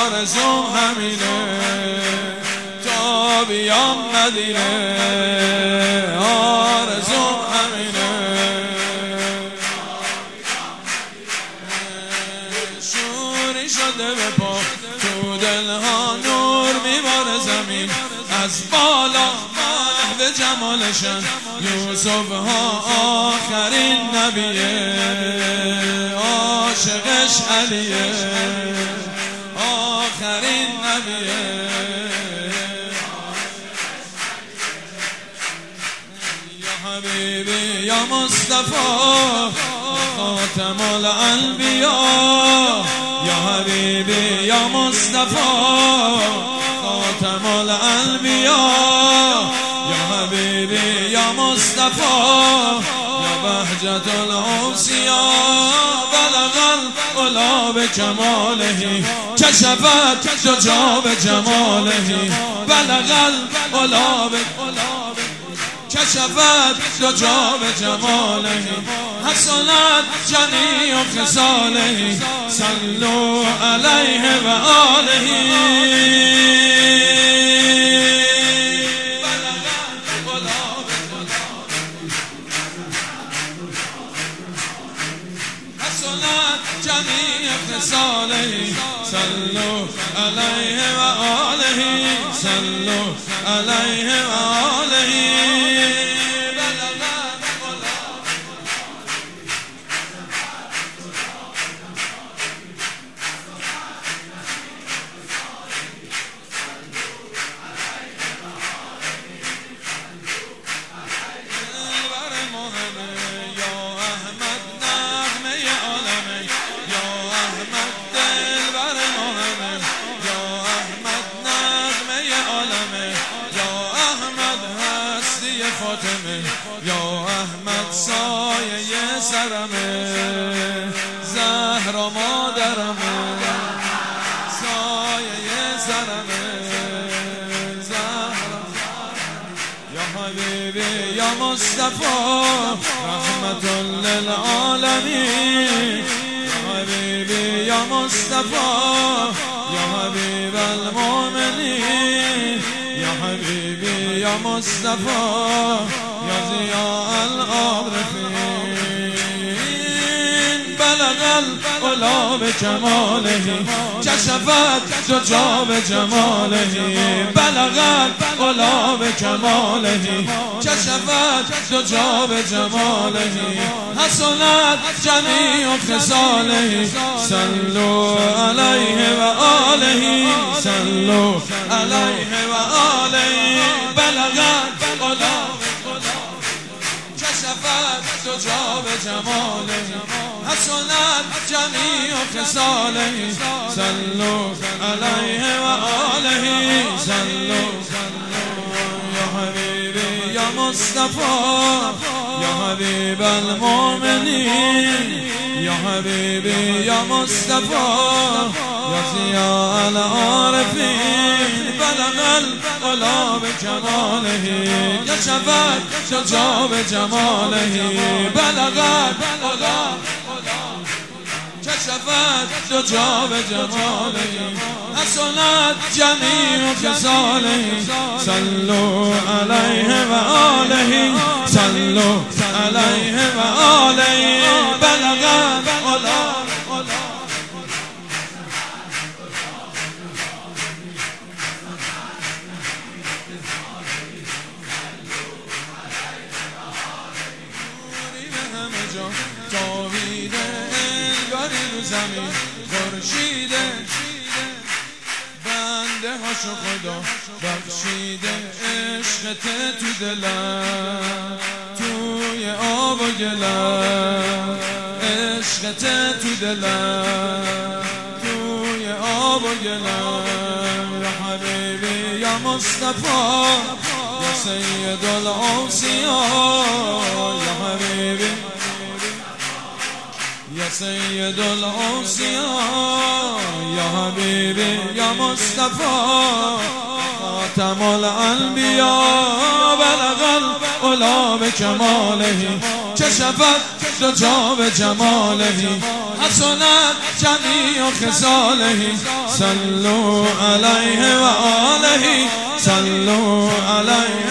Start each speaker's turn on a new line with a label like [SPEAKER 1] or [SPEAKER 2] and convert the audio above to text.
[SPEAKER 1] آرزوم همینه تا بیام مدینه آرزوم همینه شوری شده به پا تو دلها نور میباره زمین از بالا محو جمالشن یوسف ها آخرین نبیه عاشقش علیه آخرین نبیه یا حبیبی یا مصطفی خاتم الانبیا یا حبیبی یا مصطفی خاتم الانبیا یا حبیبی یا مصطفی یا بهجت الاوصیاء بلغ العلا بکماله کشفت دجا بجماله بلغ العلا کشفت دجا بجماله حسنت جمیع خصاله صلوا علیه و آله جمیع خصاله صلوا علیه و آله صلوا علیه و آله فاطمه یا احمد سایه سرمه زهرا مادرمه سایه سرمه زهرا یا حبیبی یا مصطفی رحمت للعالمین یا حبیبی یا مصطفی یا حبیب المؤمنین یا حبیبی یا مصطفی یا ضیاء العارفین بلغ العلا بکماله کشفت دجا بجماله بلغ العلا بکماله کشفت دجا بجماله حسنت جمیع خصاله صلوا علیه و آله صلوا علیه و آله بلغ العلا کشفت دجا بجماله حسنت جمیع خصاله صلوا علیه و آله صلوا یا حبیبی یا مصطفی یا حبیب المؤمنین یا حبیبی یا مصطفی یا ضیاء العارفین بلغ العلا بکماله کشفت دجا بجماله بلغ العلا کشفت دجا بجماله حسنت جمیع خصاله صلوا علیه و آله صلوا علیه و آله بلغ العلا جاویده انگاری رو زمین خورشیده بنده هاشو خدا بخشیده عشقت تو دلم توی آب و گلم عشقت تو دلم توی آب و گلم یا حبیبی یا مصطفی یا سید الاوصیاء یا حبیبی یا سید الاوصیاء یا حبیبی یا مصطفی خاتم الانبیا بلغ العلا بکماله کشفت زهد جاب جماله حسنت جمیع خصاله صلوا علیه و آله صلوا علیه